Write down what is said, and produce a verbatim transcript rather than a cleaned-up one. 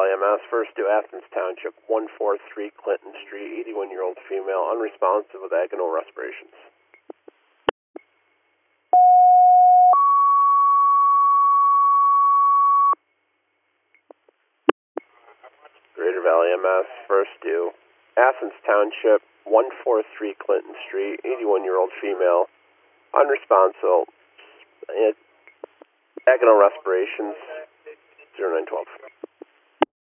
Valley M S, first to Athens Township, one four three Clinton Street, eighty-one-year-old female, unresponsive with agonal respirations. Greater Valley M S, first to Athens Township, one four three Clinton Street, eighty-one-year-old female, unresponsive, agonal respirations, zero nine twelve.